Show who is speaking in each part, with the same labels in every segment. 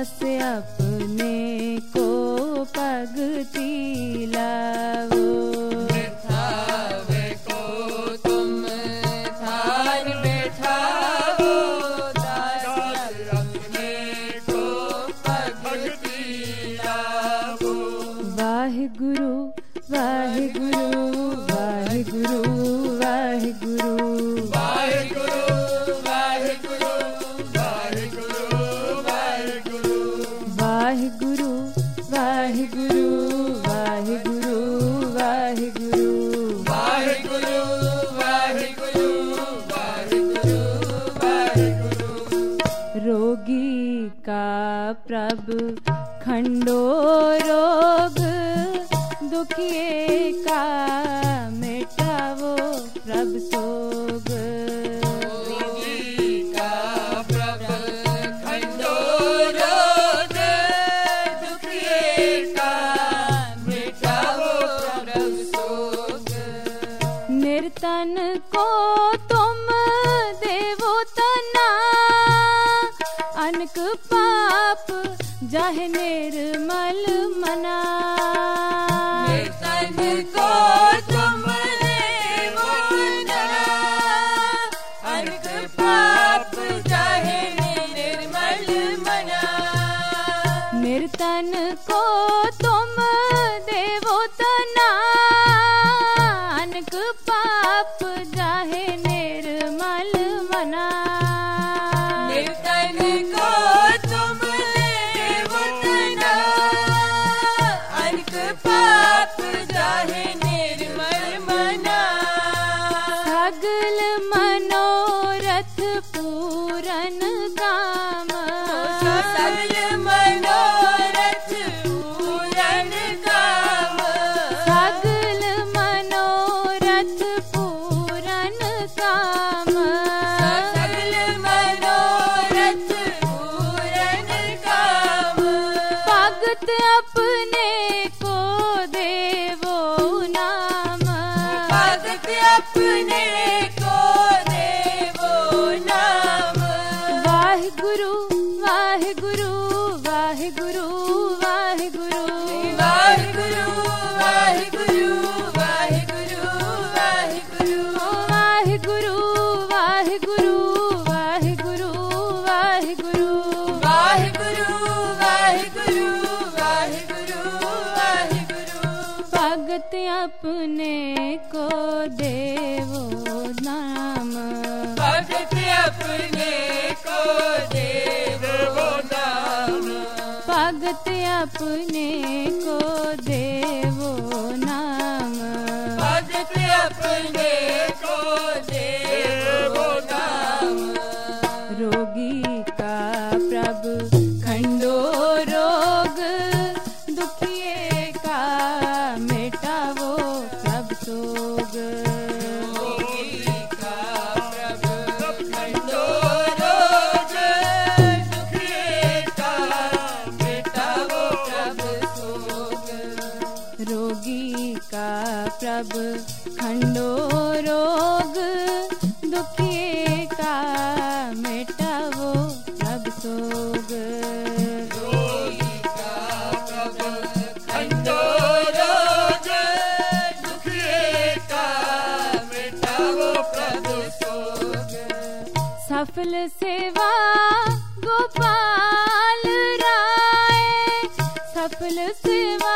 Speaker 1: दास अपने को पगती लावो।
Speaker 2: निथावे को तुम थान बैठावो, दास अपने को पगती लावो।
Speaker 1: वाहिगुरु वाहिगुरु वाहिगुरु वाहिगुरु
Speaker 2: वाहिगुरु वाहिगुरु वाहिगुरु वाहिगुरु
Speaker 1: वाहिगुरु वाहिगुरु वाहिगुरु वाहिगुरु
Speaker 2: वाहिगुरु वाहिगुरु वाहिगुरु वाहिगुरु।
Speaker 1: रोगी का प्रभु खंडो रोग, दुखिए का मिटावो प्रभु सोग।
Speaker 2: रोगी का प्रभु खंडो रोग, दुखिए का मिटावो प्रभु सोग।
Speaker 1: निर्तन को तुम देवो तना, अनक पाप जाहे निर्मल मना।
Speaker 2: निर्तन को तुम देवो तना, अनक पाप जाहे निर्मल मना।
Speaker 1: निर्तन को तुम देवो तना, अनक पाप जाहे निर्मल मना।
Speaker 2: निर्तन को तुम देवो तना, अनक पाप जाहे निर्मल मना।
Speaker 1: सगल मनोरथ पूरन काम,
Speaker 2: सगल मनोरथ पूरन काम।
Speaker 1: सगल मनोरथ पूरन काम।
Speaker 2: सगल मनोरथ पूरन काम।
Speaker 1: भगत अपने को देवो नाम,
Speaker 2: भगत अपने को देवो नाम।
Speaker 1: वाहिगुरु वाहिगुरु वाहिगुरु वाहिगुरु
Speaker 2: वाहिगुरु वाहिगुरु वाहिगुरु वाहिगुरु
Speaker 1: वाहिगुरु वाहिगुरु वाहिगुरु वाहिगुरु
Speaker 2: वाहिगुरु वाहिगुरु वाहिगुरु वाहिगुरु।
Speaker 1: भगत अपने को देवो नाम,
Speaker 2: भगत अपने को देवो नाम।
Speaker 1: भगत अपने को देवो नाम।
Speaker 2: भगत अपने को देवो नाम।
Speaker 1: रोगी का प्रभु खंडो रोग, दुखिए का मिटावो प्रभु सोग।
Speaker 2: रोगी का प्रभु खंडो रोग, दुखिए का मिटावो प्रभु सोग।
Speaker 1: रोगी का प्रभु खंडो रोग, दुखिए का मिटावो प्रभु सोग।
Speaker 2: रोगी का प्रभु खंडो रोग, दुखिए का मिटावो प्रभु सोग।
Speaker 1: सफल सेवा गोपाल राय, सफल सेवा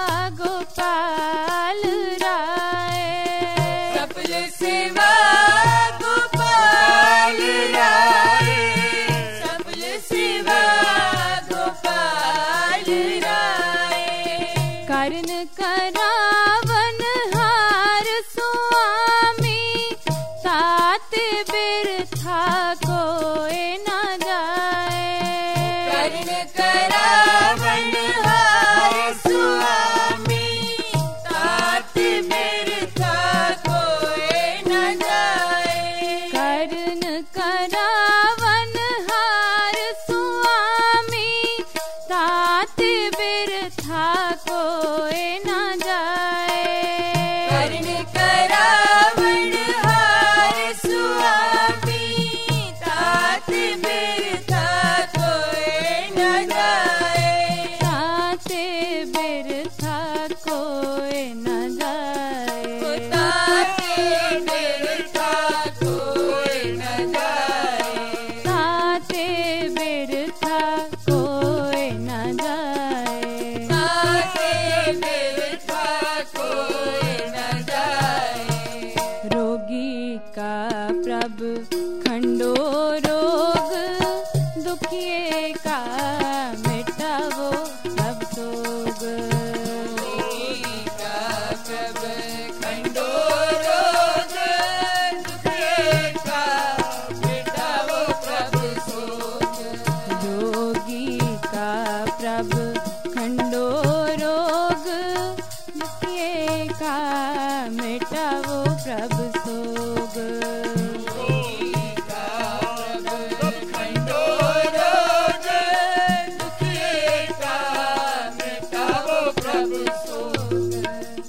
Speaker 1: गोपाल राय।
Speaker 2: सफल सेवा गोपाल राय, सफल सेवा गोपाल राय।
Speaker 1: कर्ण करावन हार स्वामी, तात बिरथा कोई न जाए।
Speaker 2: कर्ण करावन हार स्वामी, तात बिरथा कोई न जाए।
Speaker 1: कर्ण करावन हार स्वामी, तात बिरथा कोई न जाए।
Speaker 2: कर्ण करावन हार स्वामी, तात बिरथा कोई न जाए।
Speaker 1: दुखिए का मिटावो सब सोग।
Speaker 2: रोगी का प्रभ खंडो रोग, दुखिए का मिटावो प्रभु सोग।
Speaker 1: रोगी का प्रभ खंडो रोग, दुखिए का मिटावो प्रभु सोग।
Speaker 2: रोगी का प्रभ खंडो रोग, दुखिए का मिटावो प्रभु सोग।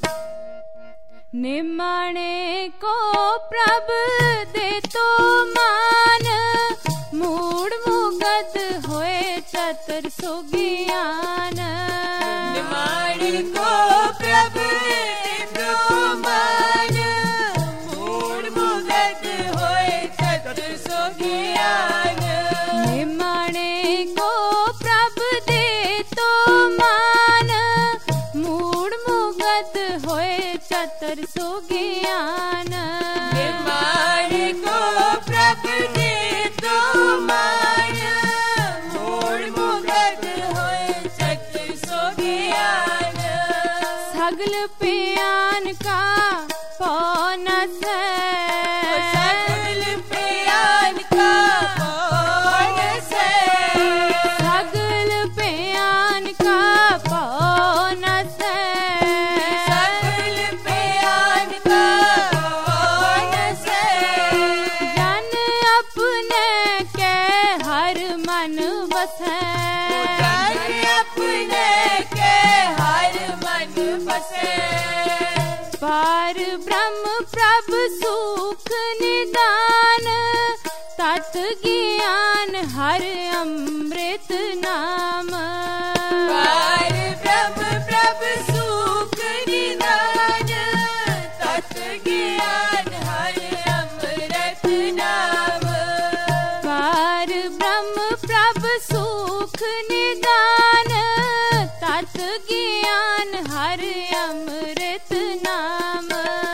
Speaker 1: निमाणे को प्रभ दे तो मान, मूड मुगद होए चतर सुगियान।
Speaker 2: निमाणी को प्रभ दो मान, मूड मुगद होए चतुर सो ज्ञान।
Speaker 1: निमाणे को प्रभ दे तो मान, मूड मुगद होए चतर सुगियान।
Speaker 2: निमाणी को प्रभ दे दो मान, मूड मुगद होए चतुर सो ज्ञान।
Speaker 1: सगल प्यान का पौन से,
Speaker 2: सगल प्यान का पौन से,
Speaker 1: सगल प्यान का पौन से,
Speaker 2: सगल प्यान का पौन से।
Speaker 1: जन अपने के हर मन बसे,
Speaker 2: जन अपने के हर मन बसे।
Speaker 1: पार ब्रह्म प्रभ सुख निदान, तत् ज्ञान हर अमृत नाम।
Speaker 2: पार ब्रह्म प्रभ सुख निदान, तत् ज्ञान हर अमृत नाम।
Speaker 1: पार ब्रह्म प्रभ सुख निदान, तत् ज्ञान हर अमृत नाम।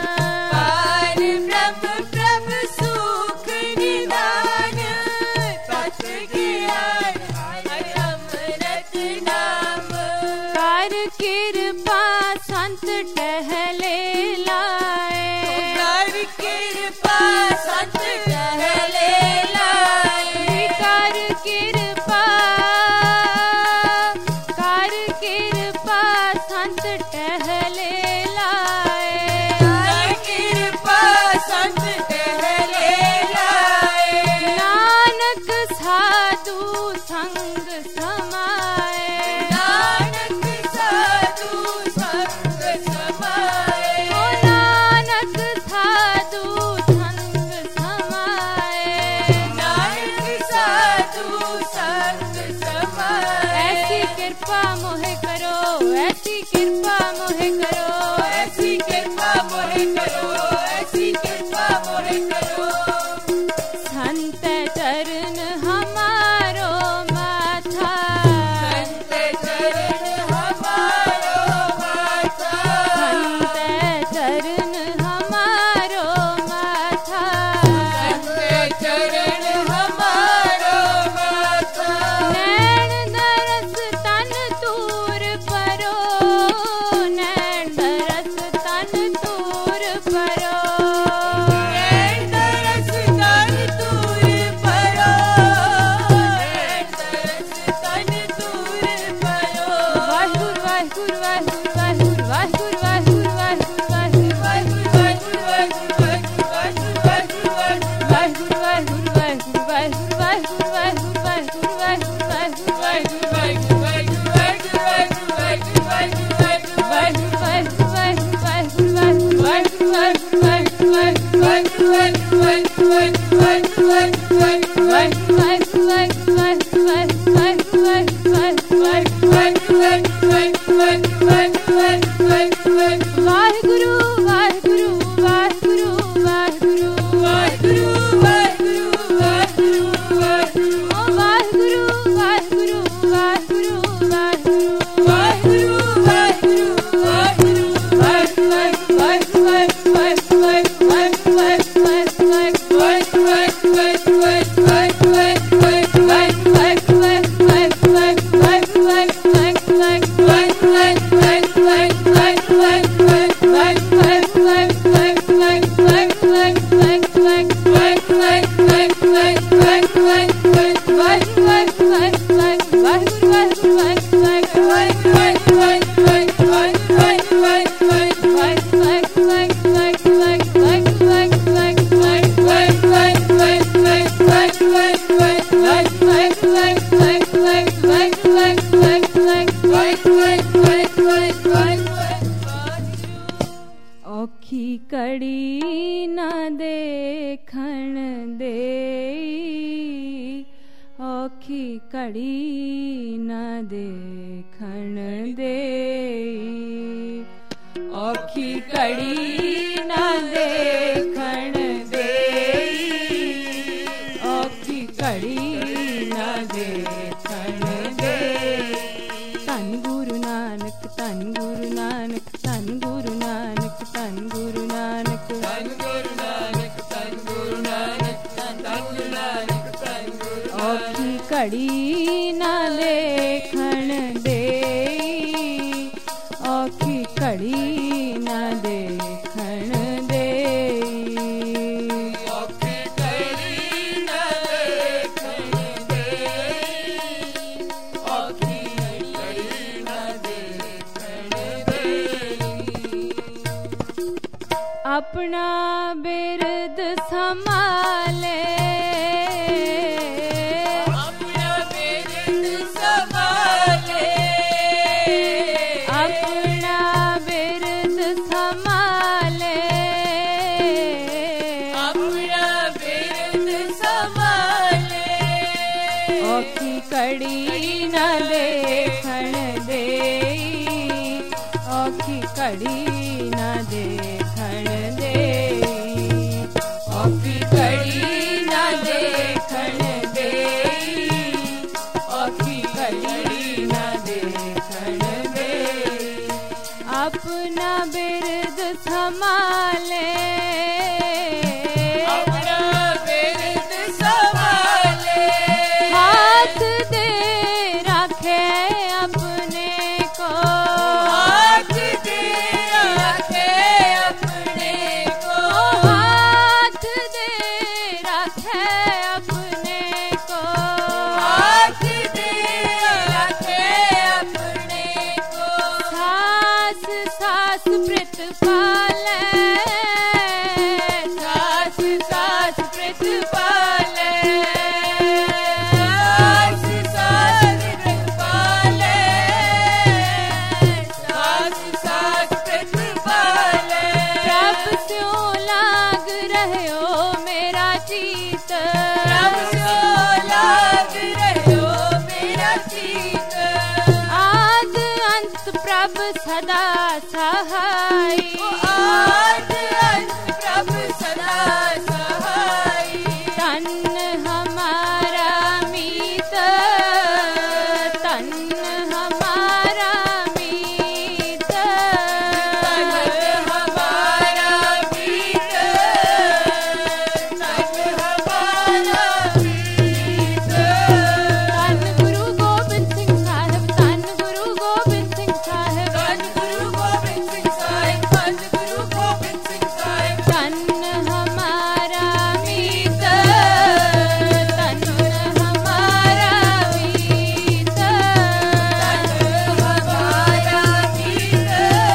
Speaker 2: पार ब्रह्म प्रभ सुख निदान, तत् ज्ञान हर अमृत नाम।
Speaker 1: कर कृपा संत टहले लाए,
Speaker 2: कर कृपा संत टहले लाए।
Speaker 1: कर कृपा, कर कृपा संत टहले लाए।
Speaker 2: कर कृपा संत टहले लाए।
Speaker 1: नानक साधु संग समाए,
Speaker 2: नानक साधु संग समाए।
Speaker 1: ओ नानक साधु संग समाए।
Speaker 2: नानक साधु संग समाए।
Speaker 1: ऐसी कृपा मोहे करो, ऐसी कृपा मोहे करो,
Speaker 2: ऐसी कृपा मोहे करो, ऐसी कृपा मोहे करो।
Speaker 1: संत चरण हमारो माथा,
Speaker 2: संत चरण हमारो माथा।
Speaker 1: संत चरण हमारो माथा।
Speaker 2: संत चरण हमारो माथा।
Speaker 1: नैन नरस तन तूर घड़ी न देखण देई,
Speaker 2: औखी घड़ी न देखण देई, औखी घड़ी न देखण देई।
Speaker 1: धन गुरु नानक, धन गुरु नानक, धन गुरु नानक, धन गुरु नानक,
Speaker 2: धन गुरु नानक, धन गुरु नानक, धन गुरु नानक, धन गुरु नानक।
Speaker 1: औखी घड़ी न देखण देई, औखी घड़ी न देखण देई,
Speaker 2: औखी घड़ी न देखण देई, औखी घड़ी न देखण देई।
Speaker 1: अपना बिरद संभाले,
Speaker 2: अपना बिरद संभाले,
Speaker 1: अपना बिरद संभाले,
Speaker 2: अपना बिरद संभाले।
Speaker 1: औखी घड़ी न देखण देई, औखी घड़ी न देखण देई,
Speaker 2: औखी घड़ी न देखण देई, औखी घड़ी न देखण देई।
Speaker 1: अपना बिरद संभाले,
Speaker 2: अपना बिरद संभाले,
Speaker 1: हाथ दे रखे अपने को,
Speaker 2: हाथ दे रखे अपने को,
Speaker 1: हाथ दे रखे अपने को,
Speaker 2: हाथ दे रखे अपने को।
Speaker 1: सास सास प्रित पाले,
Speaker 2: सास सास प्रित पाले, सास सास प्रित पाले, सास सास प्रित पाले।
Speaker 1: प्रभ स्यों लाग रह्यो मेरा चीत,
Speaker 2: प्रभ स्यों लाग रह्यो मेरा चीत,
Speaker 1: आद अंत प्रभ सदा सहाई,
Speaker 2: आद अंत प्रभ सदा सहाई।
Speaker 1: तन हमारा मीत, तन हमारा मीत,
Speaker 2: तन हमारा मीत, तन हमारा मीत।
Speaker 1: तन गुरु गोबिंद सिंह साहिब, तन गुरु गोबिंद सिंह साहिब,
Speaker 2: धन गुरु गोबिंद सिंह साहिब, धन गुरु गोबिंद सिंह साहिब।
Speaker 1: तन हमारा मीत, तन हमारा मीत,
Speaker 2: तन हमारा मीत,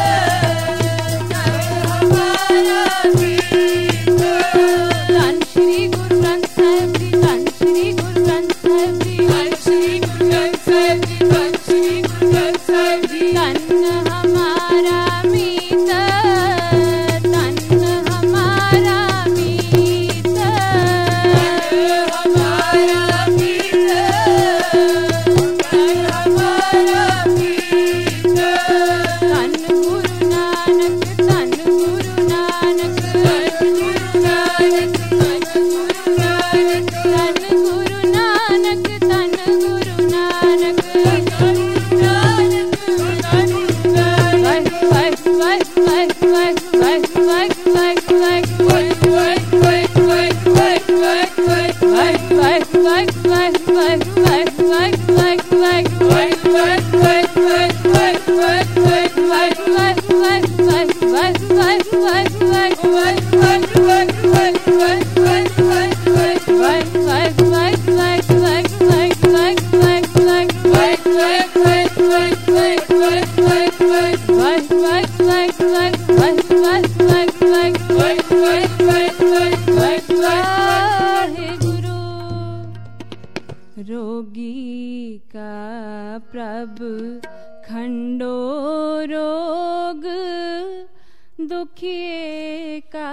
Speaker 2: तन हमारा मीत।
Speaker 1: धन श्री गुरु ग्रंथ साहिब जी, धन श्री गुरु ग्रंथ साहिब जी,
Speaker 2: धन श्री गुरु ग्रंथ साहिब जी, धन श्री गुरु ग्रंथ साहिब जी।
Speaker 1: तन हमारा मीत, तन हमारा मीत,
Speaker 2: हमारा मीत, तन हमारा मीत।
Speaker 1: धन गुरु नानक, धन गुरु नानक,
Speaker 2: धन गुरु नानक, धन गुरु नानक,
Speaker 1: धन गुरु नानक, धन गुरु नानक,
Speaker 2: धन गुरु नानक, धन गुरु नानक।
Speaker 1: रोगी का प्रभु खंडो रोग, दुखिए का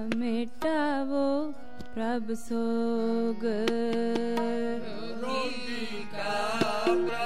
Speaker 1: मिटावो प्रभु सोग।
Speaker 2: रोगी Baba